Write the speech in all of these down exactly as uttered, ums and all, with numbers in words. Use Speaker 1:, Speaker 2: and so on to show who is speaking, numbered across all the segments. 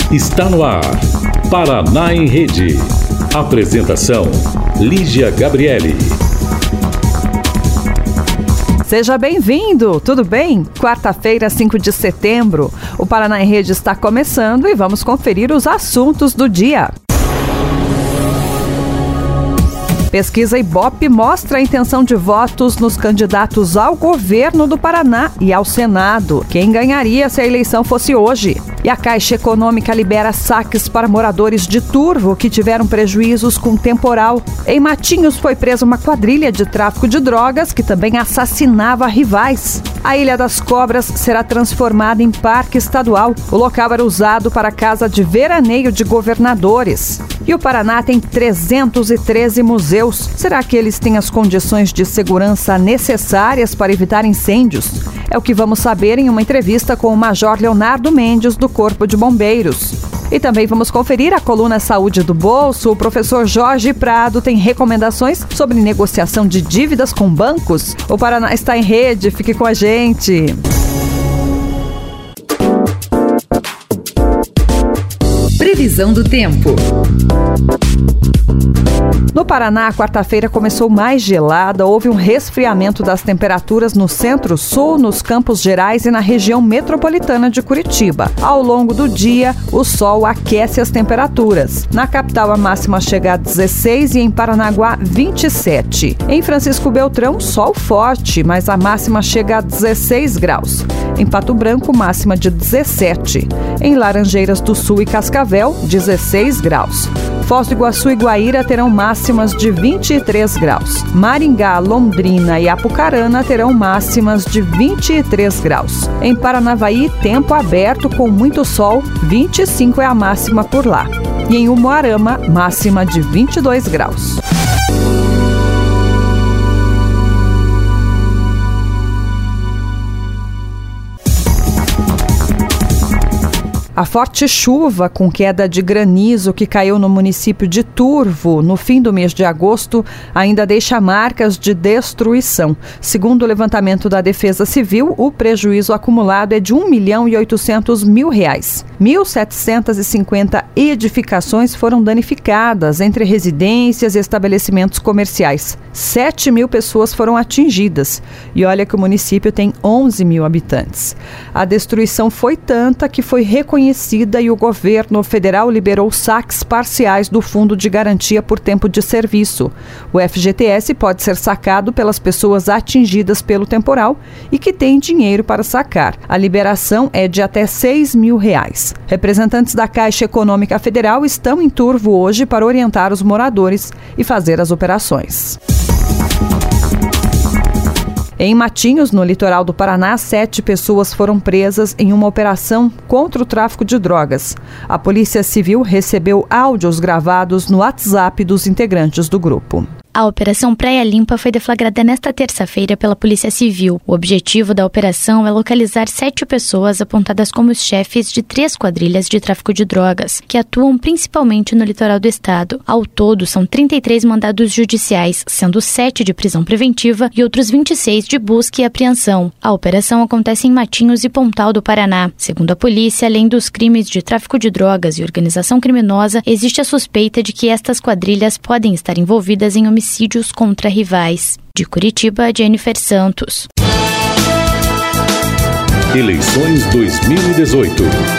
Speaker 1: Está no ar, Paraná em Rede. Apresentação, Lígia Gabriele.
Speaker 2: Seja bem-vindo, tudo bem? Quarta-feira, cinco de setembro, o Paraná em Rede está começando e vamos conferir os assuntos do dia. Pesquisa Ibope mostra a intenção de votos nos candidatos ao governo do Paraná e ao Senado. Quem ganharia se a eleição fosse hoje? E a Caixa Econômica libera saques para moradores de Turvo que tiveram prejuízos com temporal. Em Matinhos foi presa uma quadrilha de tráfico de drogas que também assassinava rivais. A Ilha das Cobras será transformada em parque estadual. O local era usado para casa de veraneio de governadores. E o Paraná tem trezentos e treze museus. Será que eles têm as condições de segurança necessárias para evitar incêndios? É o que vamos saber em uma entrevista com o Major Leonardo Mendes, do Corpo de Bombeiros. E também vamos conferir a coluna Saúde do Bolso. O professor Jorge Prado tem recomendações sobre negociação de dívidas com bancos. O Paraná está em rede, fique com a gente.
Speaker 3: Previsão do tempo.
Speaker 2: No Paraná, a quarta-feira começou mais gelada, houve um resfriamento das temperaturas no centro-sul, nos Campos Gerais e na região metropolitana de Curitiba. Ao longo do dia, o sol aquece as temperaturas. Na capital, a máxima chega a dezesseis e em Paranaguá, vinte e sete. Em Francisco Beltrão, sol forte, mas a máxima chega a dezesseis graus. Em Pato Branco, máxima de dezessete. Em Laranjeiras do Sul e Cascavel, dezesseis graus. Foz do Iguaçu e Guaíra terão máximas de vinte e três graus. Maringá, Londrina e Apucarana terão máximas de vinte e três graus. Em Paranavaí, tempo aberto com muito sol, vinte e cinco é a máxima por lá. E em Umuarama, máxima de vinte e dois graus. A forte chuva com queda de granizo que caiu no município de Turvo no fim do mês de agosto ainda deixa marcas de destruição. Segundo o levantamento da Defesa Civil, o prejuízo acumulado é de um milhão e oitocentos mil reais. mil setecentas e cinquenta edificações foram danificadas entre residências e estabelecimentos comerciais. sete mil pessoas foram atingidas. E olha que o município tem onze mil habitantes. A destruição foi tanta que foi reconhecida e o governo federal liberou saques parciais do Fundo de Garantia por Tempo de Serviço. O F G T S pode ser sacado pelas pessoas atingidas pelo temporal e que têm dinheiro para sacar. A liberação é de até seis mil reais. Representantes da Caixa Econômica Federal estão em Turvo hoje para orientar os moradores e fazer as operações. Em Matinhos, no litoral do Paraná, sete pessoas foram presas em uma operação contra o tráfico de drogas. A Polícia Civil recebeu áudios gravados no WhatsApp dos integrantes do grupo.
Speaker 4: A Operação Praia Limpa foi deflagrada nesta terça-feira pela Polícia Civil. O objetivo da operação é localizar sete pessoas apontadas como os chefes de três quadrilhas de tráfico de drogas, que atuam principalmente no litoral do estado. Ao todo, são trinta e três mandados judiciais, sendo sete de prisão preventiva e outros vinte e seis de busca e apreensão. A operação acontece em Matinhos e Pontal do Paraná. Segundo a polícia, além dos crimes de tráfico de drogas e organização criminosa, existe a suspeita de que estas quadrilhas podem estar envolvidas em homicídios homicídios contra rivais. De Curitiba, Jennifer Santos.
Speaker 1: Eleições dois mil e dezoito.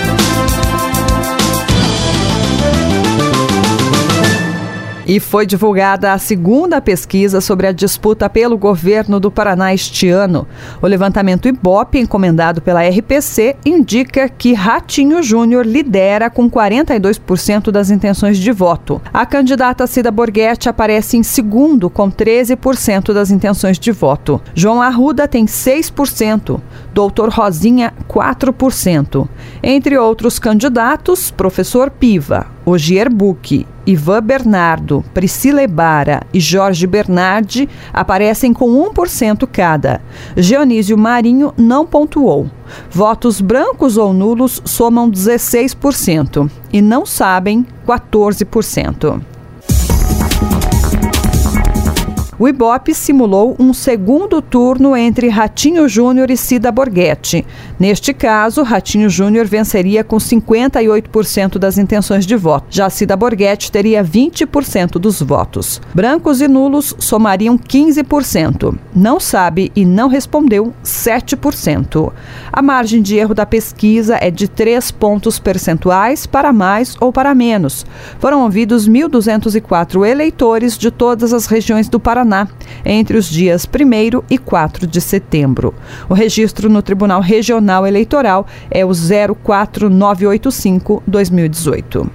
Speaker 2: E foi divulgada a segunda pesquisa sobre a disputa pelo governo do Paraná este ano. O levantamento Ibope, encomendado pela R P C, indica que Ratinho Júnior lidera com quarenta e dois por cento das intenções de voto. A candidata Cida Borghetti aparece em segundo, com treze por cento das intenções de voto. João Arruda tem seis por cento, Doutor Rosinha, quatro por cento. Entre outros candidatos, Professor Piva, Ogier Bucchi, Ivan Bernardo, Priscila Ebara e Jorge Bernardi aparecem com um por cento cada. Geonísio Marinho não pontuou. Votos brancos ou nulos somam dezesseis por cento e não sabem quatorze por cento. O Ibope simulou um segundo turno entre Ratinho Júnior e Cida Borghetti. Neste caso, Ratinho Júnior venceria com cinquenta e oito por cento das intenções de voto. Já Cida Borghetti teria vinte por cento dos votos. Brancos e nulos somariam quinze por cento. Não sabe e não respondeu sete por cento. A margem de erro da pesquisa é de três pontos percentuais para mais ou para menos. Foram ouvidos mil duzentos e quatro eleitores de todas as regiões do Paraná entre os dias primeiro e quatro de setembro. O registro no Tribunal Regional Eleitoral é o zero quatro nove oito cinco barra dois mil e dezoito.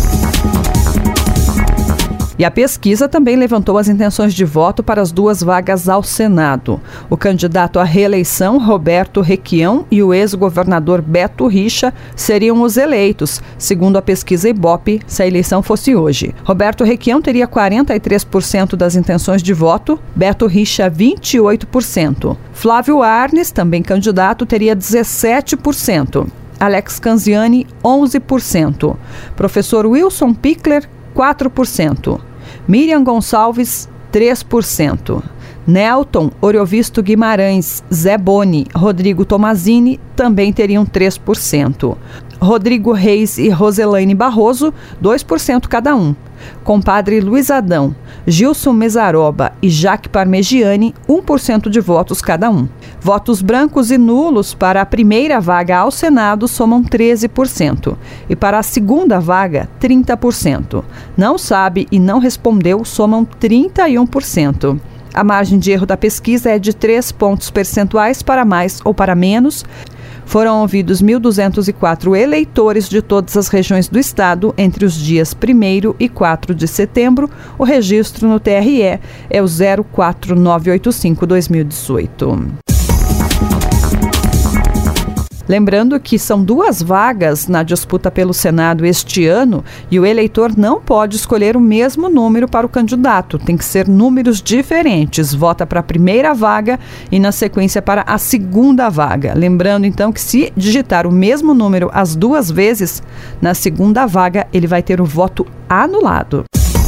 Speaker 2: E a pesquisa também levantou as intenções de voto para as duas vagas ao Senado. O candidato à reeleição, Roberto Requião, e o ex-governador Beto Richa seriam os eleitos, segundo a pesquisa Ibope, se a eleição fosse hoje. Roberto Requião teria quarenta e três por cento das intenções de voto, Beto Richa vinte e oito por cento. Flávio Arnes, também candidato, teria dezessete por cento. Alex Canziani, onze por cento. Professor Wilson Pickler, quatro por cento. Miriam Gonçalves, três por cento. Nelton Oriovisto Guimarães, Zé Boni, Rodrigo Tomazini também teriam três por cento. Rodrigo Reis e Roselaine Barroso, dois por cento cada um. Compadre Luiz Adão, Gilson Mesaroba e Jaque Parmegiani, um por cento de votos cada um. Votos brancos e nulos para a primeira vaga ao Senado somam treze por cento e para a segunda vaga, trinta por cento. Não sabe e não respondeu somam trinta e um por cento. A margem de erro da pesquisa é de três pontos percentuais para mais ou para menos. Foram ouvidos mil duzentos e quatro eleitores de todas as regiões do estado entre os dias primeiro e quatro de setembro. O registro no T R E é o zero quatro nove oito cinco barra dois mil e dezoito. Lembrando que são duas vagas na disputa pelo Senado este ano e o eleitor não pode escolher o mesmo número para o candidato. Tem que ser números diferentes. Vota para a primeira vaga e na sequência para a segunda vaga. Lembrando então que se digitar o mesmo número as duas vezes, na segunda vaga ele vai ter o voto anulado.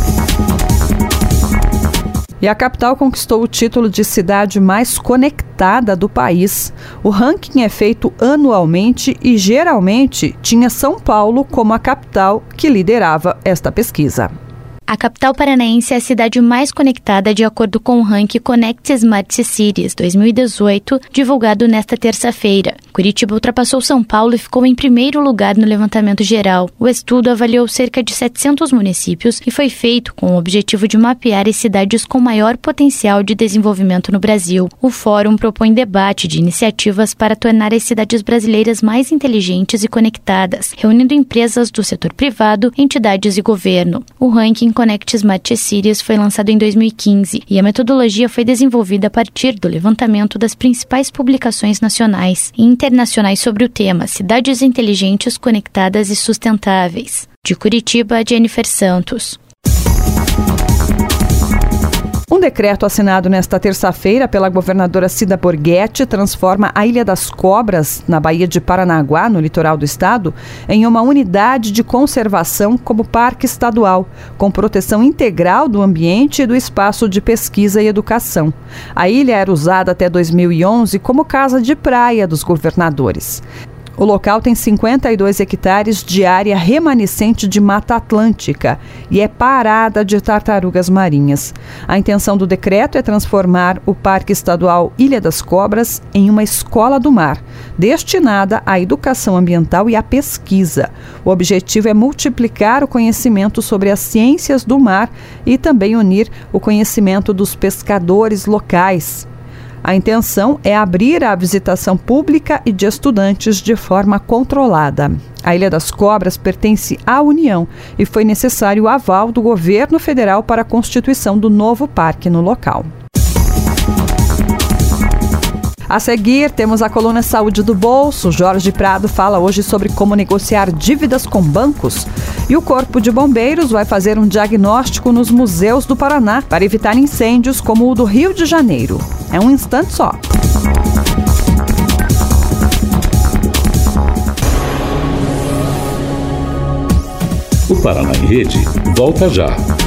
Speaker 2: E a capital conquistou o título de cidade mais conectada do país. O ranking é feito anualmente e, geralmente, tinha São Paulo como a capital que liderava esta pesquisa.
Speaker 4: A capital paranaense é a cidade mais conectada de acordo com o ranking Connect Smart Cities dois mil e dezoito, divulgado nesta terça-feira. Curitiba ultrapassou São Paulo e ficou em primeiro lugar no levantamento geral. O estudo avaliou cerca de setecentos municípios e foi feito com o objetivo de mapear as cidades com maior potencial de desenvolvimento no Brasil. O fórum propõe debate de iniciativas para tornar as cidades brasileiras mais inteligentes e conectadas, reunindo empresas do setor privado, entidades e governo. O ranking Connect Smart Cities foi lançado em dois mil e quinze e a metodologia foi desenvolvida a partir do levantamento das principais publicações nacionais e internacionais sobre o tema Cidades Inteligentes, Conectadas e Sustentáveis. De Curitiba, Jennifer Santos.
Speaker 2: Um decreto assinado nesta terça-feira pela governadora Cida Borghetti transforma a Ilha das Cobras, na Baía de Paranaguá, no litoral do estado, em uma unidade de conservação como parque estadual, com proteção integral do ambiente e do espaço de pesquisa e educação. A ilha era usada até dois mil e onze como casa de praia dos governadores. O local tem cinquenta e dois hectares de área remanescente de Mata Atlântica e é parada de tartarugas marinhas. A intenção do decreto é transformar o Parque Estadual Ilha das Cobras em uma escola do mar, destinada à educação ambiental e à pesquisa. O objetivo é multiplicar o conhecimento sobre as ciências do mar e também unir o conhecimento dos pescadores locais. A intenção é abrir a visitação pública e de estudantes de forma controlada. A Ilha das Cobras pertence à União e foi necessário o aval do governo federal para a constituição do novo parque no local. A seguir, temos a coluna Saúde do Bolso. Jorge Prado fala hoje sobre como negociar dívidas com bancos. E o Corpo de Bombeiros vai fazer um diagnóstico nos museus do Paraná para evitar incêndios como o do Rio de Janeiro. É um instante só.
Speaker 1: O Paraná em Rede volta já.